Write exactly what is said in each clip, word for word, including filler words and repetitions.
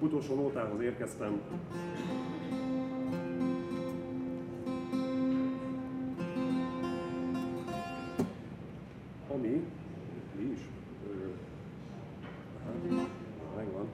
utolsó nótához érkeztem. Ami, mi is? Hát, megvan.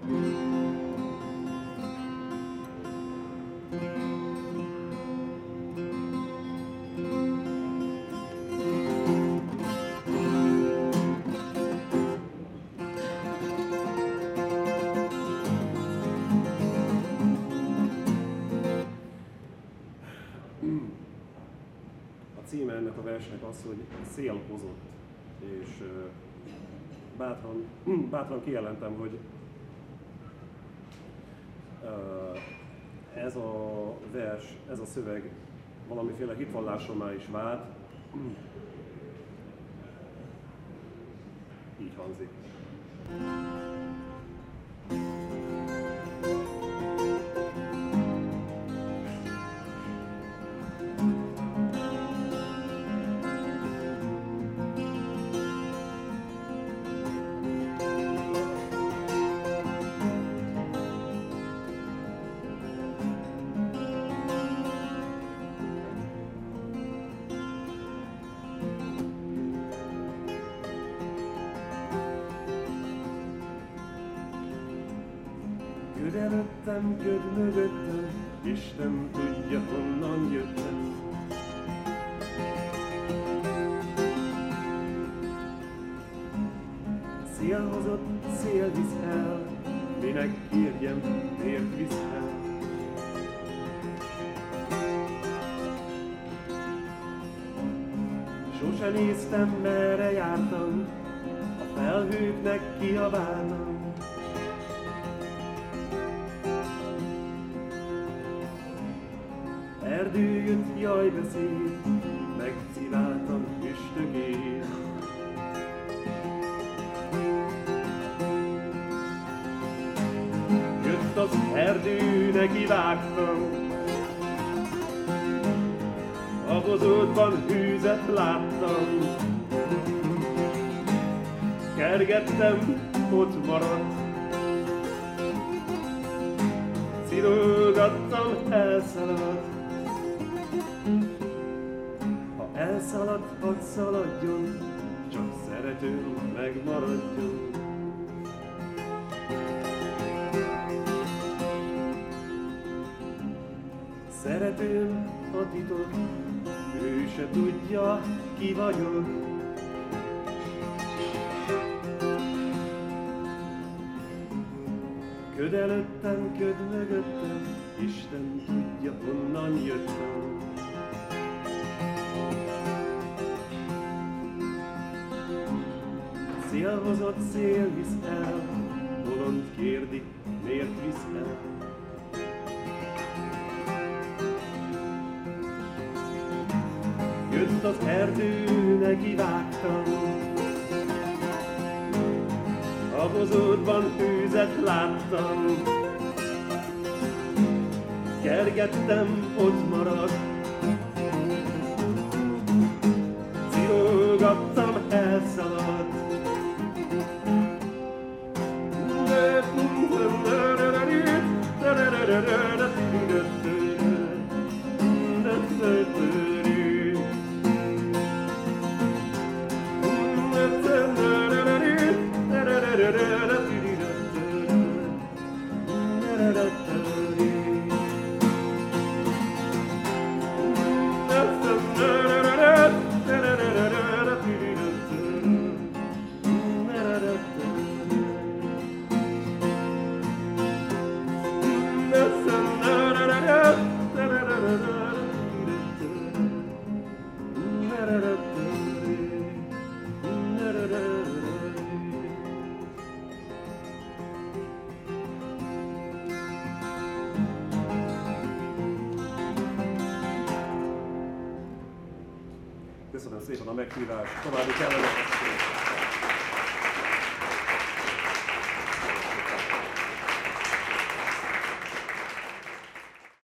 Címe ennek a versnek az, hogy szél hozott, és bátran, bátran kijelentem, hogy ez a vers, ez a szöveg valamiféle hitvallásommá is vált. Így hangzik. Köd előttem, köd mögöttem, Isten tudja, honnan jöttem. Szél hozott, szél visz el, minek kérjem, miért visz el? Sose néztem, merre jártam, a felhőknek kiabáltam. Erdő jött, jaj beszél, megciláltam üstökét. Jött az erdő, nekivágtam, a bozótban hűzet láttam. Kergettem, ott maradt, cirógattam, elszaladt. Ha elszaladt, hadd szaladjon, csak szeretőm megmaradjon. Szeretőm a titok, ő se tudja, ki vagyok. Köd előttem, köd mögöttem, Isten tudja, honnan jöttem. Szél hozott, szél visz el, bolond kérdi, miért visz el? Jött az erdő, nekivágtam, a bozótban hűzet láttam. Kergettem, ott maradt, cirógattam, elszaladt. Köszönöm szépen a meghívást, további kellemes estét!